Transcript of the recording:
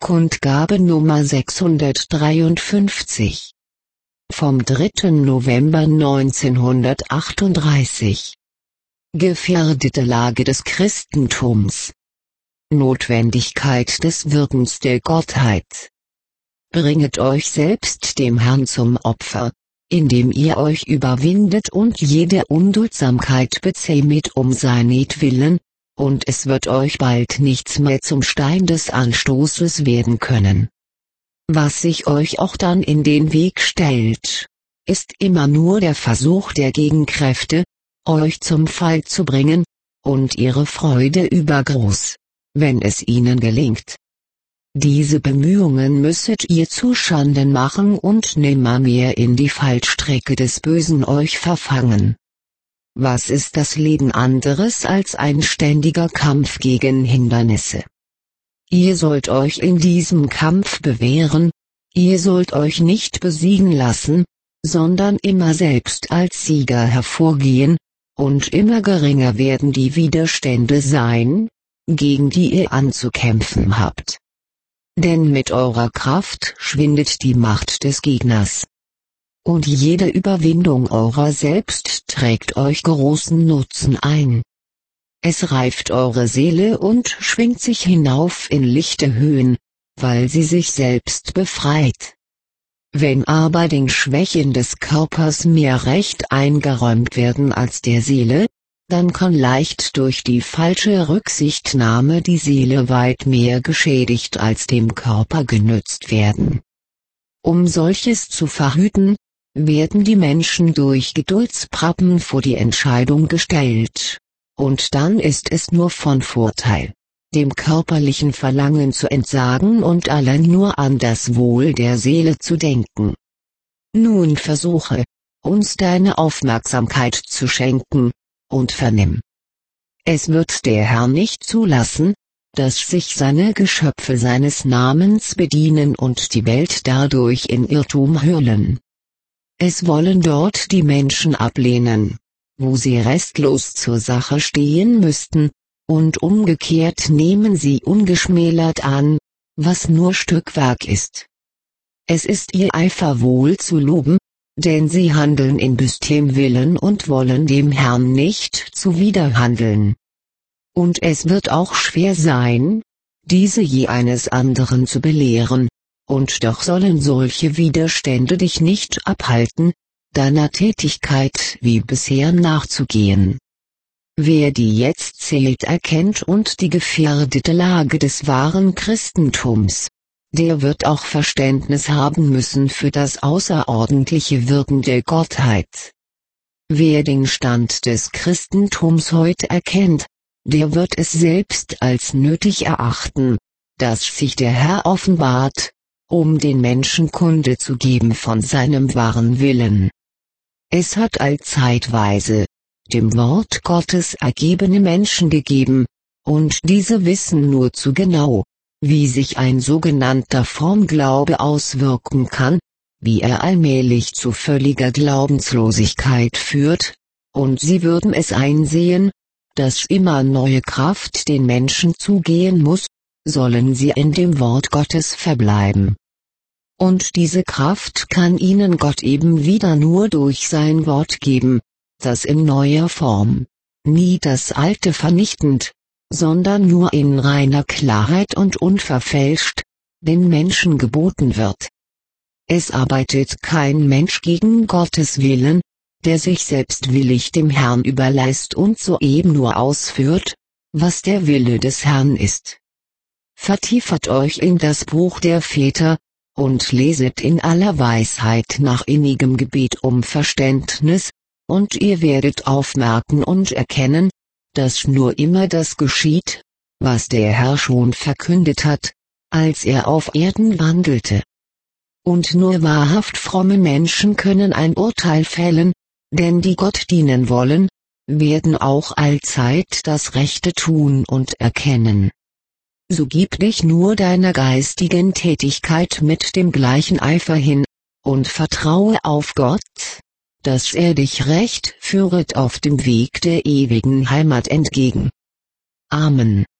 Kundgabe Nummer 653. Vom 3. November 1938. Gefährdete Lage des Christentums. Notwendigkeit des Wirkens der Gottheit. Bringet euch selbst dem Herrn zum Opfer, indem ihr euch überwindet und jede Unduldsamkeit bezähmet um seinetwillen, und es wird euch bald nichts mehr zum Stein des Anstoßes werden können. Was sich euch auch dann in den Weg stellt, ist immer nur der Versuch der Gegenkräfte, euch zum Fall zu bringen, und ihre Freude übergroß, wenn es ihnen gelingt. Diese Bemühungen müsset ihr zuschanden machen und nimmermehr in die Fallstricke des Bösen euch verfangen. Was ist das Leben anderes als ein ständiger Kampf gegen Hindernisse? Ihr sollt euch in diesem Kampf bewähren, ihr sollt euch nicht besiegen lassen, sondern immer selbst als Sieger hervorgehen, und immer geringer werden die Widerstände sein, gegen die ihr anzukämpfen habt. Denn mit eurer Kraft schwindet die Macht des Gegners. Und jede Überwindung eurer selbst trägt euch großen Nutzen ein. Es reift eure Seele und schwingt sich hinauf in lichte Höhen, weil sie sich selbst befreit. Wenn aber den Schwächen des Körpers mehr Recht eingeräumt werden als der Seele, dann kann leicht durch die falsche Rücksichtnahme die Seele weit mehr geschädigt als dem Körper genützt werden. Um solches zu verhüten, werden die Menschen durch Geduldsprappen vor die Entscheidung gestellt, und dann ist es nur von Vorteil, dem körperlichen Verlangen zu entsagen und allein nur an das Wohl der Seele zu denken. Nun versuche, uns deine Aufmerksamkeit zu schenken, und vernimm. Es wird der Herr nicht zulassen, dass sich seine Geschöpfe seines Namens bedienen und die Welt dadurch in Irrtum hüllen. Es wollen dort die Menschen ablehnen, wo sie restlos zur Sache stehen müssten, und umgekehrt nehmen sie ungeschmälert an, was nur Stückwerk ist. Es ist ihr Eifer wohl zu loben, denn sie handeln in büstem Willen und wollen dem Herrn nicht zuwiderhandeln. Und es wird auch schwer sein, diese je eines anderen zu belehren, und doch sollen solche Widerstände dich nicht abhalten, deiner Tätigkeit wie bisher nachzugehen. Wer die jetzt zählt erkennt und die gefährdete Lage des wahren Christentums, der wird auch Verständnis haben müssen für das außerordentliche Wirken der Gottheit. Wer den Stand des Christentums heute erkennt, der wird es selbst als nötig erachten, dass sich der Herr offenbart, um den Menschen Kunde zu geben von seinem wahren Willen. Es hat allzeitweise dem Wort Gottes ergebene Menschen gegeben, und diese wissen nur zu genau, wie sich ein sogenannter Formglaube auswirken kann, wie er allmählich zu völliger Glaubenslosigkeit führt, und sie würden es einsehen, dass immer neue Kraft den Menschen zugehen muss, sollen sie in dem Wort Gottes verbleiben. Und diese Kraft kann ihnen Gott eben wieder nur durch sein Wort geben, das in neuer Form, nie das Alte vernichtend, sondern nur in reiner Klarheit und unverfälscht, den Menschen geboten wird. Es arbeitet kein Mensch gegen Gottes Willen, der sich selbst willig dem Herrn überlässt und soeben nur ausführt, was der Wille des Herrn ist. Vertiefet euch in das Buch der Väter, und leset in aller Weisheit nach innigem Gebet um Verständnis, und ihr werdet aufmerken und erkennen, dass nur immer das geschieht, was der Herr schon verkündet hat, als er auf Erden wandelte. Und nur wahrhaft fromme Menschen können ein Urteil fällen, denn die Gott dienen wollen, werden auch allzeit das Rechte tun und erkennen. So gib dich nur deiner geistigen Tätigkeit mit dem gleichen Eifer hin, und vertraue auf Gott, dass er dich recht führet auf dem Weg der ewigen Heimat entgegen. Amen.